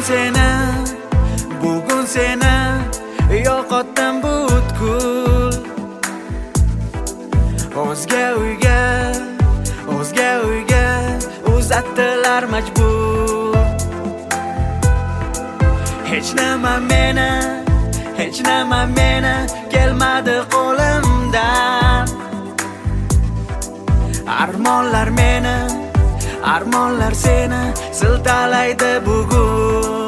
bugun seni yo'qotdim butkul. O'zga uyga uzatdilar majbur. Hech nima meni kelmadi qo'limdan. Armonlar seni siltalaydi bugun.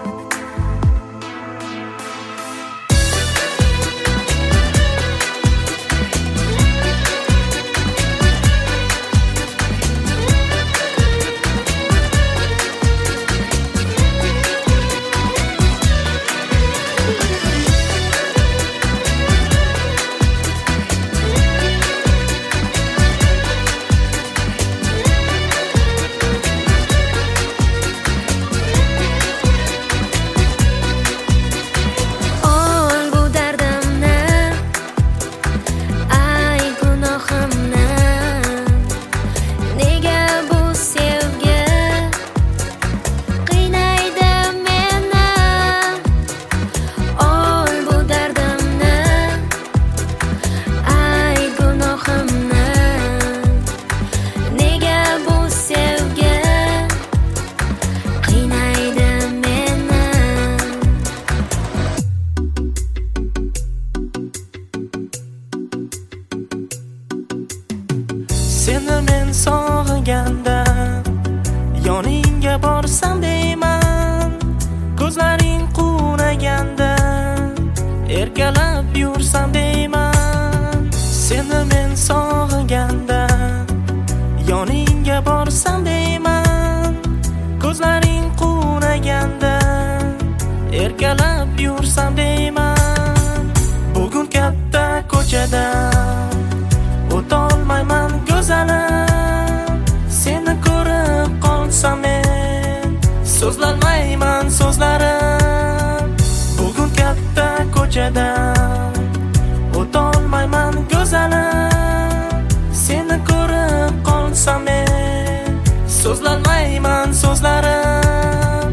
Seni men sog'inganda yoningga borsam deyman. Ko'zlaring qunaganda erkalab yursam deyman. Seni men sog'inganda yoningga borsam deyman. Ko'zlaring qunaganda erkalab yursam deyman. Bugun katta ko'chada o'tolmayman go'zalim. Seni ko'rib qolsam men so'zlamayman so'zlarim. Bugun katta ko'chada o'tolmayman go'zalim. Seni ko'rib qolsam men so'zlamayman so'zlarim.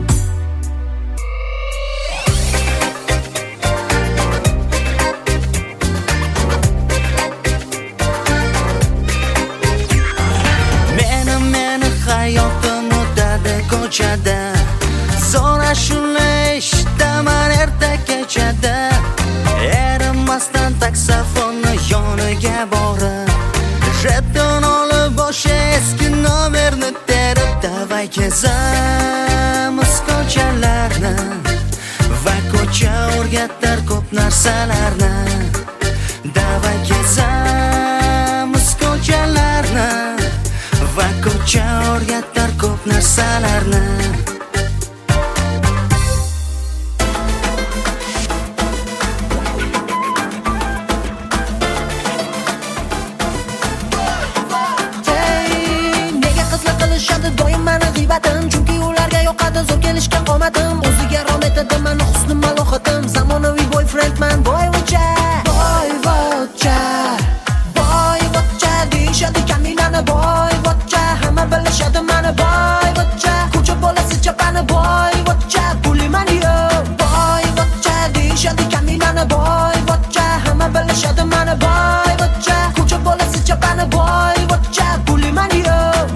Hayotim o'tadi ko'chada, sonra shuni eshitaman erta kechada. Erinmasdan taksafonni yoniga borib, jeton olib o'sha eski nomerni terib, davay kezamiz ko'chalarni va ko'cha o'rgatar ko'p narsalarni. Davay kezamiz ko'chalarni va ko'cha o'rgatar ko'p narsalarni. Nega qizlar qilishadi doim meni g'iybatim? Chunki ularga yoqadi zo'r kelishgan qomatim. O'ziga rom etadi meni husnim malohatim. Zamonaviy boyfriendman, boyvachcha deyishadi Kamilani boyvachcha. Hamma bilishadi meni boyvachcha. Ko'cha bolasi chapani boyvachcha. Puli mani yo'q boyvachcha deyishadi Kamilani boyvachcha. Hamma bilishadi meni boyvachcha. Ko'cha bolasi chapani boyvachcha. Puli mani yo'q.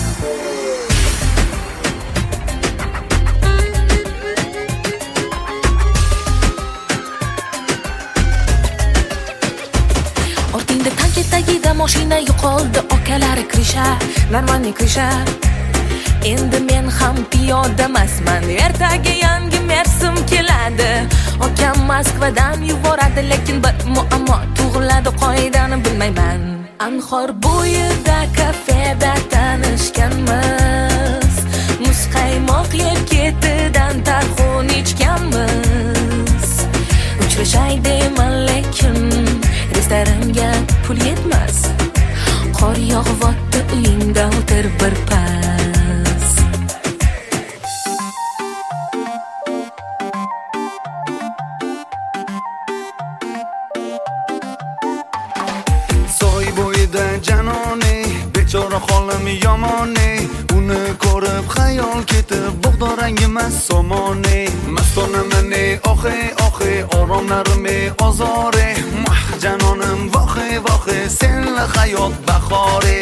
Ortingda tanki tagida mashina yo'qoldi, okalari kirishar, Narmanni kirishar. Endi men ham piyoda emasman, ertaga yangi mavsum keladi. Okam Moskvadan yuboradi, lekin bir muammo tug'iladi, qoidani bilmayman. Anhor bo'yida kafeda tanishganmiz, muzqaymoq yeb ketidan tarxun ichganmiz. Uchrashay deyman, lekin restoranga pul yetmas. Qor yog'yapti, uyingda o'tir bir pas. Soy bo'yida janoni, bechora holim yomoni. Uni ko'rib xayol ketib bug'do rangimas somone mastonamane oxe oxe oromlarime ozore janonim voxe voxe senla hayot bahore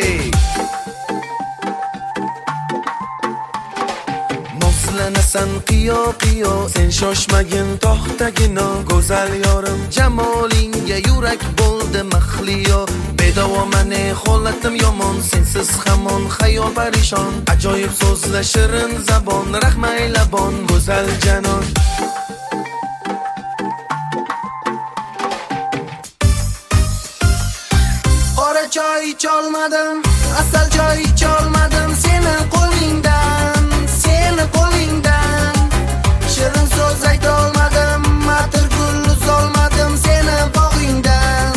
nozlanasan qiyo qiyo sen shoshmagin to'xtagino go'zal yorim jamolingga yurak bo'ldi mahliyo bedavomane holatim yomon sensiz hamon xayol parishon ajoyib so'zla shirin zabon rahmay labon go'zal janon qora choy icholmadim asal choy icholmadim seni qo'lingdan shirin so'z aytolmadim matir gul uzolmadim seni bog'ingdan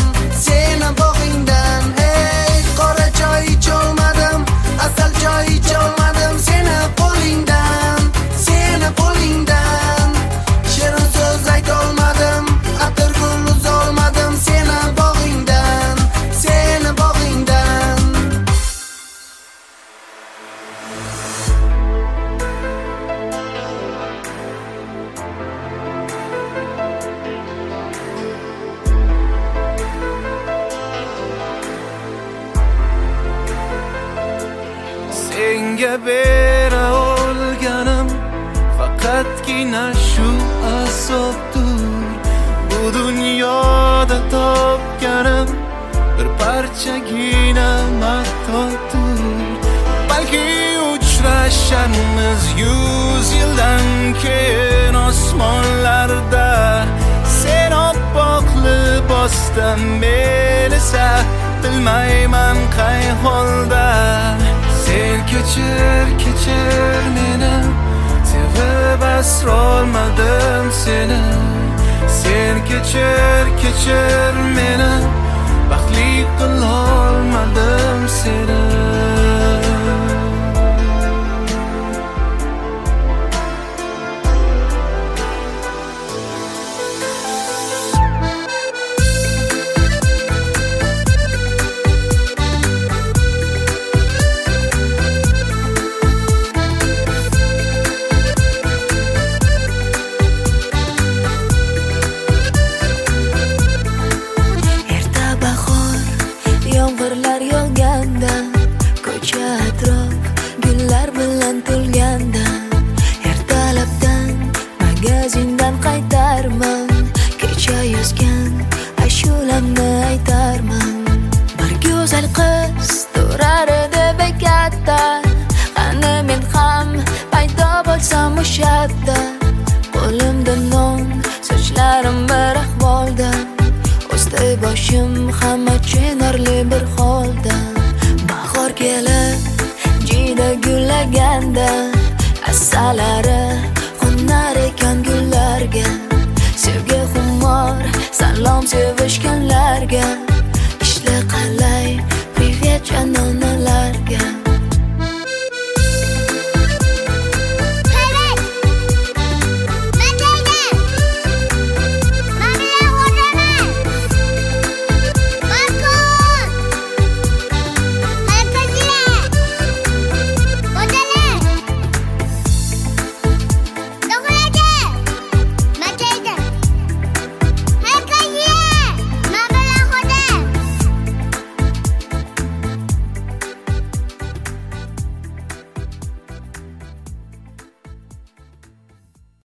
hey qora choy icholmadim asal choy icholmadim seni qo'lingdan shirin so'z aytolmadim matir gul uzolmadim seni bog'ingdan senga bera olganim faqatgina shu azobdir bu dunyoda topganim bir parchagina mattodir balki uchrashamiz 100 yildan keyin osmonlarda sen oppoq libosda men esa bilmayman qay holda sen kechir meni sevib asrolmadim seni sen kechir meni baxtli qilolmadim seni yomg'irlar yog'ganda ko'cha atrof gullar bilan to'lganda ertalabdan magazindan qaytarman kecha yozgan ashulamni aytarman bir go'zal qiz turar edi bekatda qani men ham paydo bo'lsam o'sha yerda qo'limda non sochlarim bir ahvolda o'sti boshim hamma chenarli bir holda bahor kelib jiyda gullaganda asallari